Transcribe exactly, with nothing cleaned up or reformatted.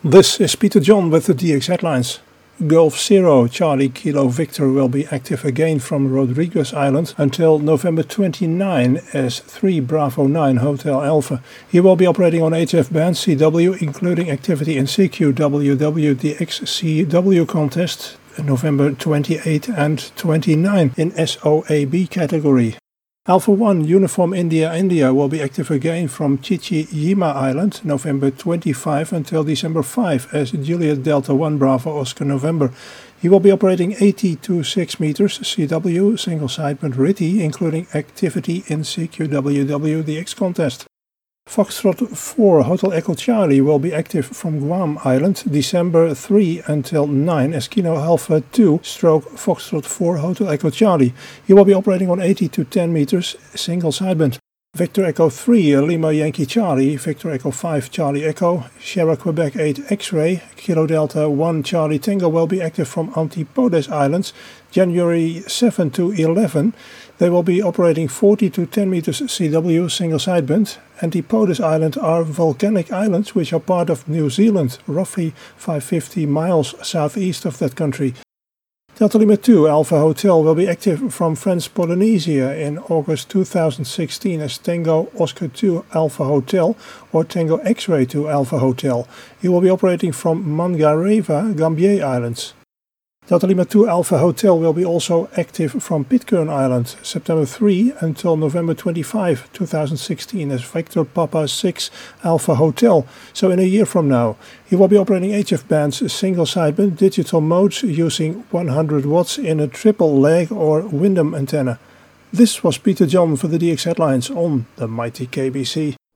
This is Peter John with the D X headlines. Gulf Zero Charlie Kilo Victor will be active again from Rodriguez Island until November twenty-ninth as three Bravo nine Hotel Alpha. He will be operating on H F band C W, including activity in C Q W W the X C W contest November twenty-eighth and twenty-ninth in S O A B category. Alpha one Uniform India India will be active again from Chichi-Jima Island November twenty-fifth until December fifth as Juliet Delta one Bravo Oscar November. He will be operating eighty to six meters C W single sideband R I T I, including activity in C Q W W the X contest. Foxtrot four Hotel Echo Charlie will be active from Guam Island December third until ninth as Kilo Alpha two stroke Foxtrot four Hotel Echo Charlie. He will be operating on eighty to ten meters single sideband. Victor Echo three Lima Yankee Charlie, Victor Echo five Charlie Echo, Sierra Quebec eight X-Ray, Kilo Delta one Charlie Tango will be active from Antipodes Islands January seventh to eleventh. They will be operating forty to ten meters C W single sideband. Antipodes Island are volcanic islands which are part of New Zealand, roughly five hundred fifty miles southeast of that country. Delta Lima two Alpha Hotel will be active from French Polynesia in August two thousand sixteen as Tango Oscar two Alpha Hotel or Tango X-Ray two Alpha Hotel. He will be operating from Mangareva, Gambier Islands. Delta Lima two Alpha Hotel will be also active from Pitcairn Island September third until November twenty-fifth, two thousand sixteen as Victor Papa six Alpha Hotel, so in a year from now. He will be operating H F bands single sideband digital modes using one hundred watts in a triple leg or Windham antenna. This was Peter John for the D X headlines on the mighty K B C.